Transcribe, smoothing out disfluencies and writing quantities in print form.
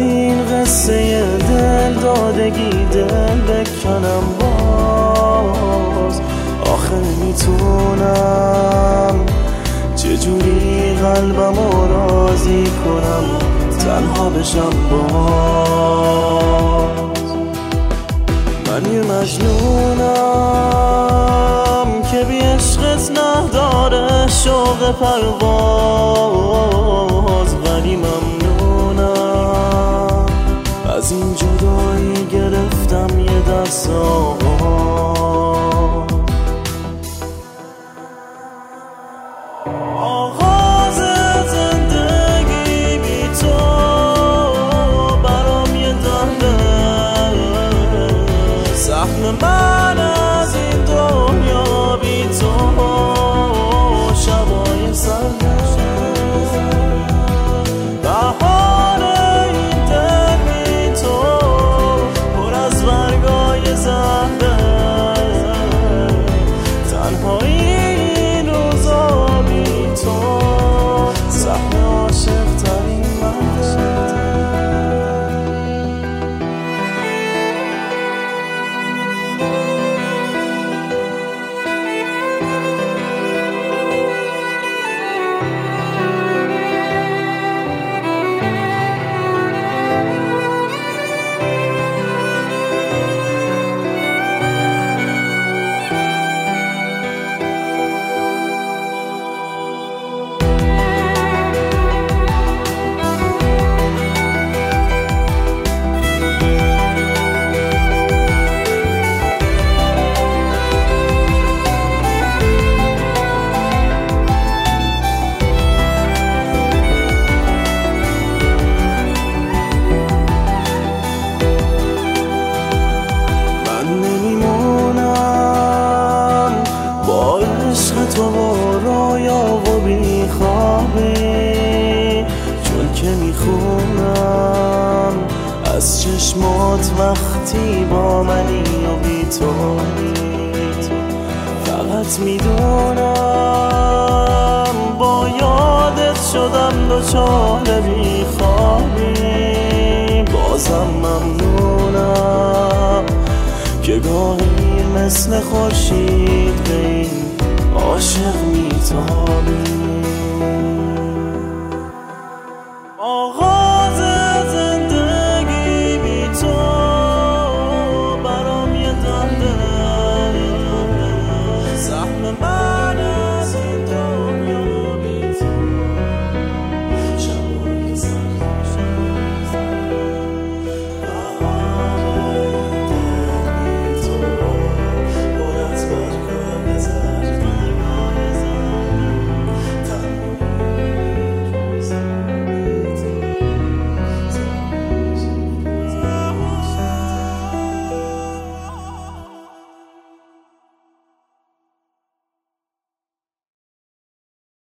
این قصه دل دادگی دل بکنم باز. آخه نمیتونم چجوری قلبمو راضی کنم تنها بشم باز. من یه مجنونم که بی عشقت نداره شوق پرواز، ولی ممنونم از این جدایی گرفتم یه درس آغاز زندگی بی تو برام یه دنده، سهم من از این دنیا بی تو شبای سرده، بهار این دل بی تو پر از برگای زهره، تنهایی این روزا بی تو سهم عاشق ترین مرده. عشق تو با رویا و بیخوابی، چون که میخونم از چشمات وقتی با منی و بی تو، فقط میدونم با یادت شدم دچار بیخوابی. بازم ممنونم که گاهی مثل خورشید به این عاشق میتابی.